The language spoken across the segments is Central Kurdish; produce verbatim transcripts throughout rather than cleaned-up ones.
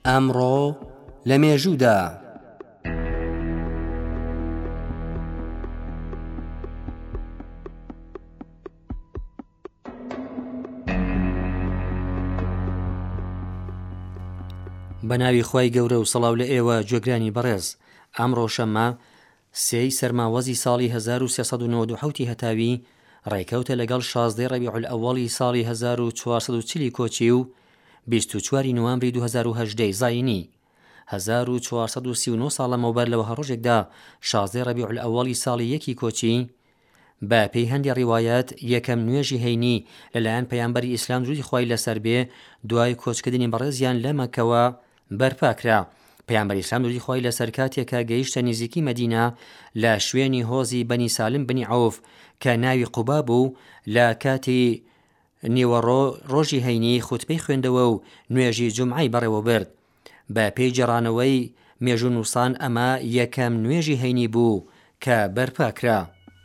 ئەمڕۆ لە مێژوودا بە ناوی خوای گەورە و سەڵاو لە ئێوە گوێگرانی بەڕێز. ئەمڕۆ شەممە سێی سەرماوەزی ساڵی هەزار و سێسەد و نۆڤە و حەوتی هەتاوی ڕێکەوتە لەگەڵ شازدەی ڕەبیع ئەوەڵی ساڵی هەزار و چوارسەد و چلی کۆچی و بیست و چواری نوامبری دوو هەزار و هەژدە زاینی. هەزار و چوارسەد و سی و نۆ ساڵ لەمەوبەر لەوە هەڕۆژێکدا شازدەی ڕەبیع ئەوەڵی ساڵی یەکی کۆچی بە پێی هەندی ڕیوایەت یەکەم نوێژی هەینی لەلایەن پەیامبەری ئیسلام درودی خوای لەسەر بێ دوای کۆچکردنی بەڕێزیان لە مەککەوە بەرپاکرا. پەیامبەری ئیسلام درودی خوای لەسەر کاتێکە گەیشتە نزیکی مەدینە لە شوێنی هۆزی بەنی سالم بنی عەوف کە ناوی قوبا بوو، لە کاتی نیوەڕۆ ڕۆژی هەینی خوتبەی خوێندەوە و نوێژی جومعەی بەڕێوە برد. بە پێی جێڕانەوەی مێژوو نووسان ئەمە یەکەم نوێژی هەینی بوو کە بەرپاکرا.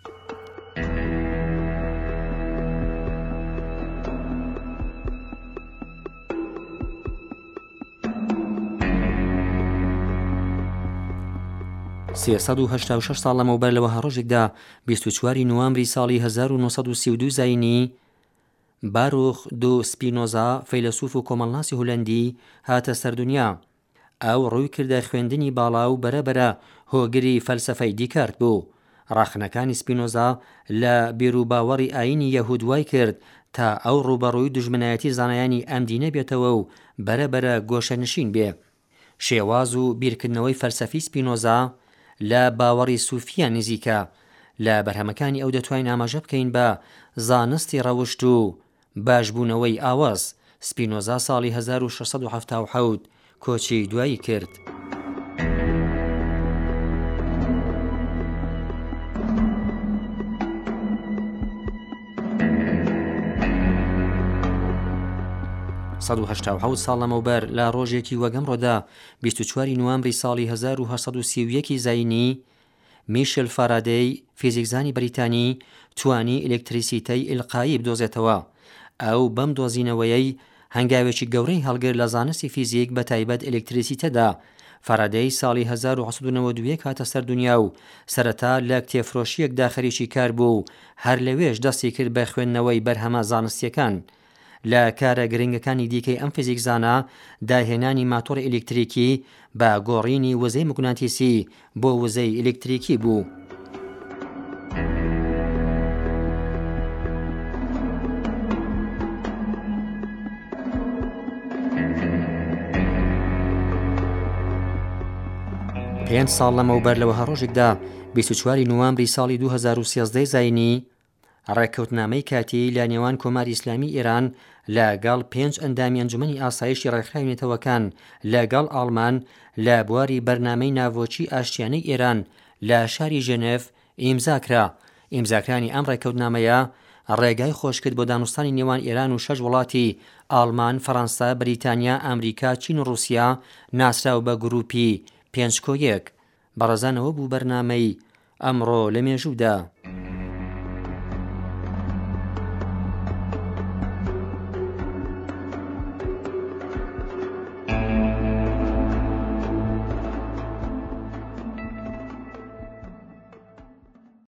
سێسەد و هەشتا و شەش ساڵ لەمەوبەر لەوە هەڕۆژێکدا بیست و چواری نوامبری ساڵی هەزار و نۆسەد و سی و دوو زاینی باروخ دو سپینۆزا فەیلسوف و کۆمەڵناسی هۆلەندی هاتە سەردونیا. ئەو ڕووی کردە خوێندنی باڵا و بەرەبەرە هۆگری فەلسەفەی دیکارت بوو. ڕاخنەکانی سپینۆزا لە بیرروباوەڕی ئاینی یەهود وای کرد تا ئەو ڕوبەڕووی دژمنایەتی زانایانی ئەم دینە بێتەوە و بەرەبەرە گۆشەنشین بێ. شێواز و بیرکردنەوەی فەلسەفی سپینۆزا لە باوەڕی سوفیان نزیکە. لە بەرهەمەکانی ئەو دەتوانین ئاماژە بکەین بە زانستی ڕەوشت و باشبوونەوەی ئاواز. سپینۆزا ساڵی هەزار و شەشسەد و هەفتا و حەوت کۆچی دوایی کرد. سەد و هەشتا و حەوت ساڵ لەمەوبەر لە ڕۆژێکی وەگەمڕۆدا بیست و چواری نوامبری ساڵی هەزار و هەشت سەد و سی و یەک زاینی میشل فارادەی فیزیکزانی بەریتانی توانی ئێلێکتریسیتەی ئیلقایی بدۆزێتەوە. ئەو بەم دۆزینەوەیەی هەنگاوێکی گەورەی هەڵگر لە زانستی فیزیک بە تایبەت ئێلێکتریسیتەدا. فارادەی ساڵی هەزار و حەوت سەد و نەوەت و یەک هاتە سەر دنیا و سەرەتا لە کتێبفرۆشیەکدا خەریکی کار بوو. هەر لەوێش دەستی کرد بە خوێندنەوەی بەرهەمە زانستیەکان. لە کارە گرنگەکانی دیکەی ئەم فیزیکزانە داهێنانی ماتۆڕی ئێلێکتریکی بە گۆڕینی وزەی موگناتیسی بۆ وزەی ئێلێکتریکی بوو. پێنج ساڵ لەمەوبەر لەوە هەڕۆژێکدا بیست و چواری نوامبری ساڵی دوو هەزار و سێزدە زاینی ڕێککەوتنامەی کاتی لە نێوان کۆماری ئیسلامی ئێران لەگەڵ پێنج ئەندامی ئەنجومەنی ئاسایشی ڕێکخراوێتەوەکان لەگەڵ ئاڵمان لە بواری بەرنامەی ناوۆچی ئاشتیانەی ئێران لە شاری ژنێف ئیمزاکرا. ئیمزاکرانی ئەم ڕێککەوتنامەیە ڕێگای خۆشکرد بۆ دانوستانی نێوان ئێران و شەش وڵاتی ئاڵمان، فەڕەنسا، بەریتانیا، ئەمریکا، چین و ڕووسیا ناسراو بە گروپی پێنج کۆ یەک. بەڕێزانەوە بوو بەرنامەی ئەمڕۆ لە مێژوودا.